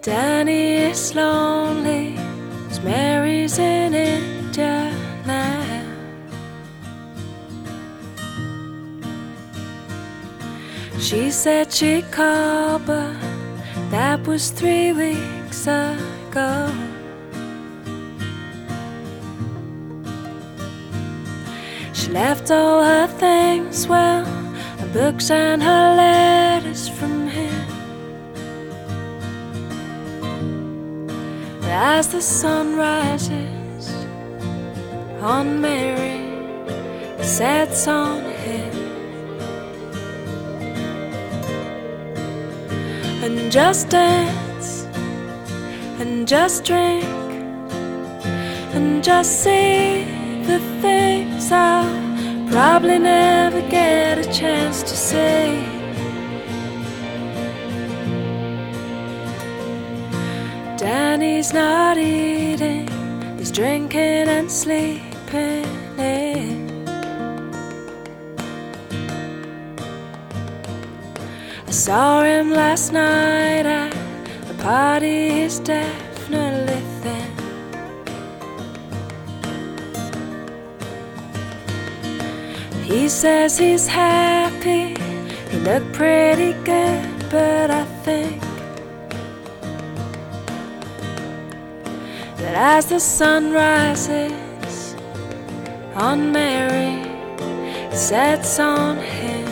Danny is lonely, 'cause Mary's in India now. She said she'd call, but that was 3 weeks ago. She left all her things, well, her books and her letters from him. As the sun rises on Mary, it sets on him. And just dance, and just drink, and just see the things I'll probably never get a chance to say. Danny's not eating, he's drinking and sleeping in. I saw him last night at a party, he's definitely thin. He says he's happy, he looked pretty good, but I think that as the sun rises on Mary, it sets on him.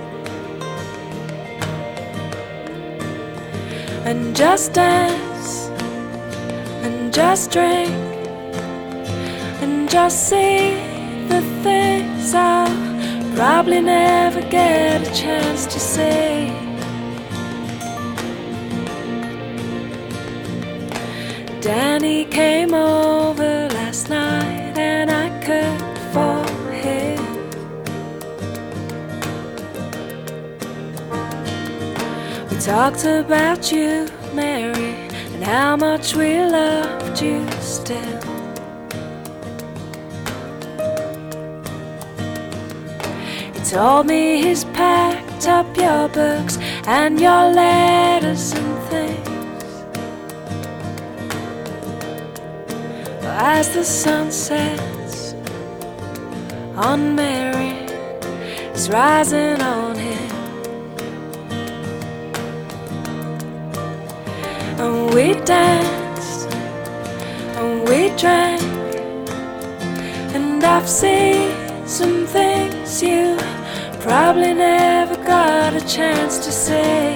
And just dance, and just drink, and just see the things I'll probably never get a chance to say. Danny came over last night and I cooked for him. We talked about you, Mary, and how much we loved you still. He told me he's packed up your books and your letters and things. As the sun sets on Mary, it's rising on him. And we danced, and we drank, and I've seen some things you probably never got a chance to say.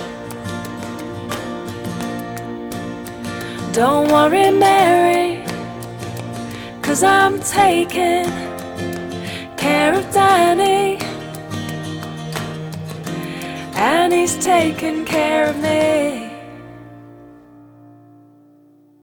Don't worry, Mary, 'cause I'm taking care of Danny, and he's taking care of me.